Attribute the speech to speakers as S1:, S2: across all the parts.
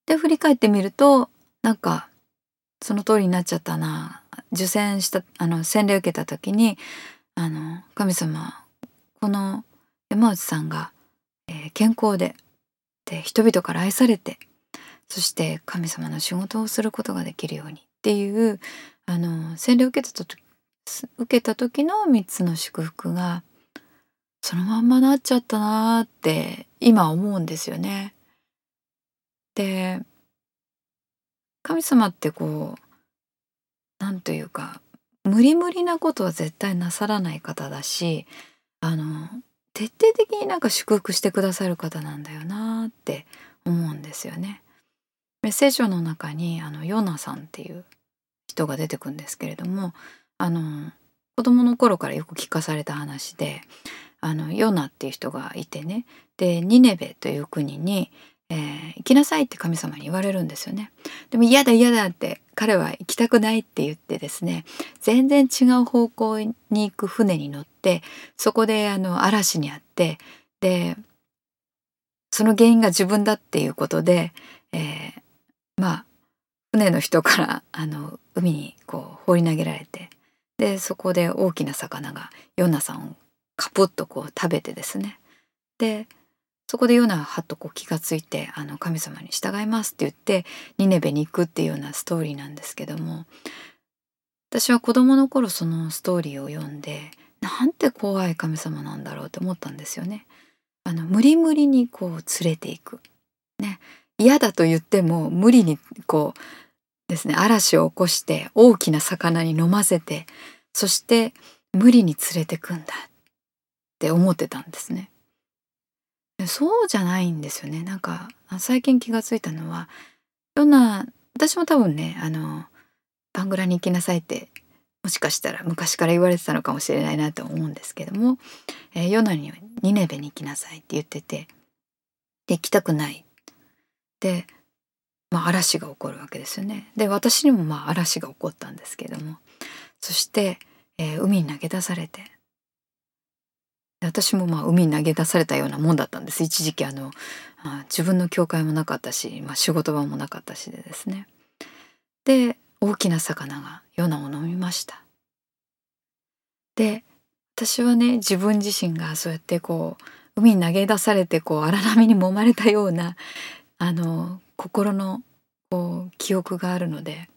S1: で、振り返ってみると、なんかその通りになっちゃったな。受洗した洗礼を受けた時に、神様、この山内さんが、健康で、人々から愛されて、そして神様の仕事をすることができるようにっていう、洗礼を受けた時の3つの祝福が、そのまんまなっちゃったなって今思うんですよね。で、神様ってなんというか、無理無理なことは絶対なさらない方だし、あの、徹底的になんか祝福してくださる方なんだよなって思うんですよね。メッセージ書の中にヨナさんっていう人が出てくるんですけれども、子供の頃からよく聞かされた話で、ヨナっていう人がいてね、でニネベという国に、行きなさいって神様に言われるんですよね。でも嫌だ嫌だって彼は行きたくないって言ってですね、全然違う方向に行く船に乗って、そこで嵐にあって、でその原因が自分だっていうことで、まあ船の人から海に放り投げられて、でそこで大きな魚がヨナさんをカプッと食べてですね、でそこでヨナははっと気がついて神様に従いますって言ってニネベに行くっていうようなストーリーなんですけども、私は子供の頃そのストーリーを読んで、なんて怖い神様なんだろうって思ったんですよね。無理無理に連れていく。ね、嫌だと言っても無理にですね、嵐を起こして大きな魚に飲ませて、そして無理に連れてくんだって思ってたんですね。そうじゃないんですよね。なんか最近気がついたのは、私も多分ね、バングラに行きなさいって、もしかしたら昔から言われてたのかもしれないなと思うんですけども、ヨナにはニネベに行きなさいって言ってて、で行きたくない。で、嵐が起こるわけですよね。で私にも嵐が起こったんですけれども、そして、海に投げ出されて、で私も海に投げ出されたようなもんだったんです。一時期自分の教会もなかったし、仕事場もなかったしでですね。で大きな魚がヨナを飲みました。で私はね、自分自身がそうやって海に投げ出されて荒波に揉まれたような心の記憶があるので、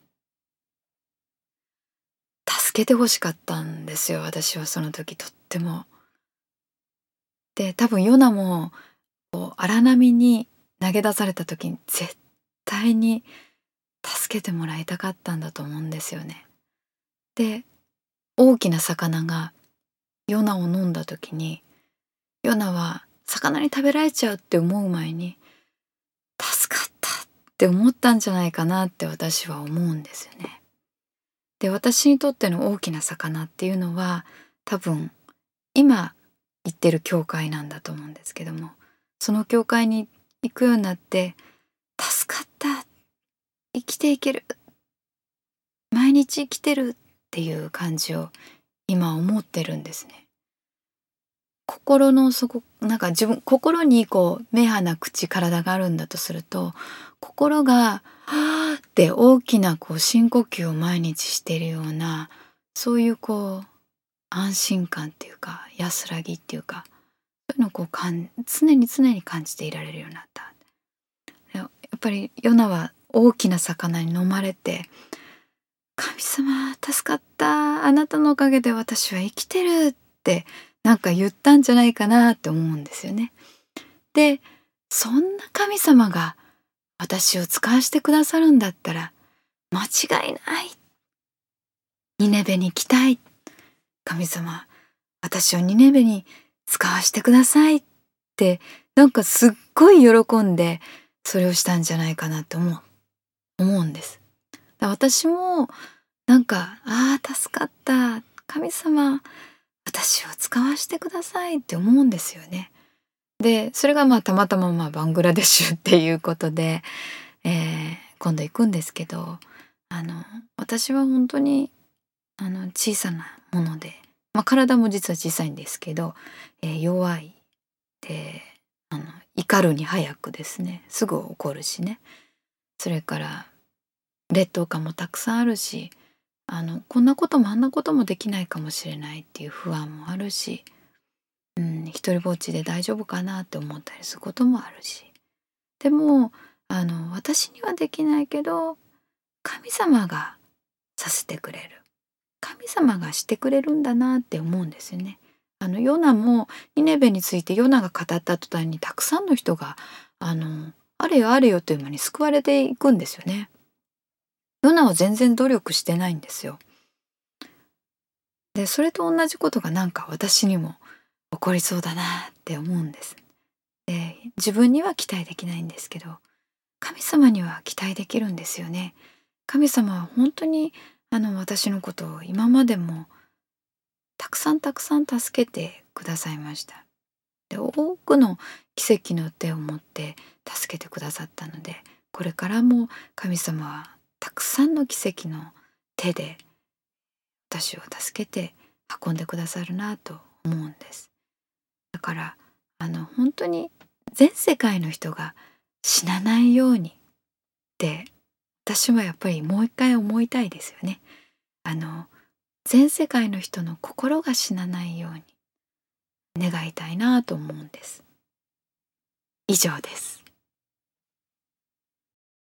S1: 助けて欲しかったんですよ、私はその時とっても。で多分ヨナも荒波に投げ出された時に絶対に助けてもらいたかったんだと思うんですよね。で大きな魚がヨナを飲んだ時に、ヨナは魚に食べられちゃうって思う前に、助かったって思ったんじゃないかなって私は思うんですよね。で私にとっての大きな魚っていうのは、多分今行ってる教会なんだと思うんですけども、その教会に行くようになって、助かった、生きていける、毎日生きてるっていう感じを今思ってるんですね。心の底、なんか心に目鼻口体があるんだとすると、心がはーって大きな深呼吸を毎日しているような、そういう安心感っていうか安らぎっていうか、そういうのを常に常に感じていられるようになった。やっぱりヨナは大きな魚に飲まれて、神様助かった、あなたのおかげで私は生きてるってなんか言ったんじゃないかなって思うんですよね。でそんな神様が私を使わしてくださるんだったら間違いない、ニネベに行きたい、神様私をニネベに使わしてくださいって、なんかすっごい喜んでそれをしたんじゃないかなって思うんです。私もなんか、助かった、神様私を使わしてくださいって思うんですよね。でそれがたまたまバングラデシュっていうことで、今度行くんですけど、私は本当に小さなもので、体も実は小さいんですけど、弱いで怒るに早くですね、すぐ怒るしね。 それから劣等感もたくさんあるし、こんなこともあんなこともできないかもしれないっていう不安もあるし、一人ぼっちで大丈夫かなって思ったりすることもあるし。でも、私にはできないけど、神様がさせてくれる。神様がしてくれるんだなって思うんですよね。ヨナもニネベについてヨナが語った途端にたくさんの人が、あれよあれよという間に救われていくんですよね。ヨナは全然努力してないんですよ。で、それと同じことがなんか私にも起こりそうだなって思うんです。で、自分には期待できないんですけど、神様には期待できるんですよね。神様は本当に私のことを今までもたくさんたくさん助けてくださいました。で、多くの奇跡の手を持って助けてくださったので、これからも神様はたくさんの奇跡の手で私を助けて運んでくださるなと思うんです。だから本当に全世界の人が死なないようにって私はやっぱりもう一回思いたいですよね。あの全世界の人の心が死なないように願いたいなと思うんです。以上です。